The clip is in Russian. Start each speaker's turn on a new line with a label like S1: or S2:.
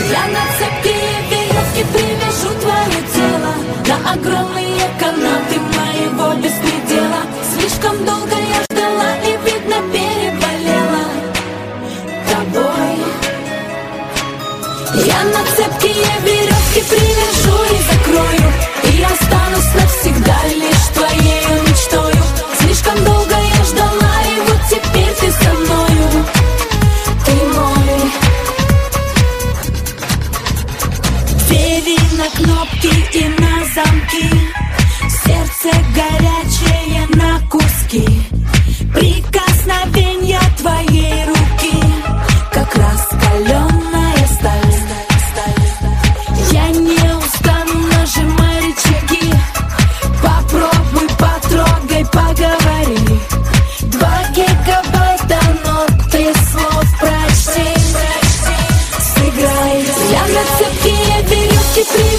S1: Я на цепкие веревки привяжу твое тело на огромные канаты моего беспредела. Слишком долго я ждала и, видно, переболела тобой. Я на цепкие веревки привяжу и закрою, и останусь навсегда лишь твоей мечтою. Слишком долго я ждала, и вот теперь ты со мною. Ты мой. Двери на кнопки и на замки, сердце горячее на куски. Прикосновенья твоей руки, как раскаленная сталь. Я не устану, нажимай рычаги. Попробуй, потрогай, поговори. 2 гигабайта нот и слов прочти. Сыграй. Я на цепкие веревки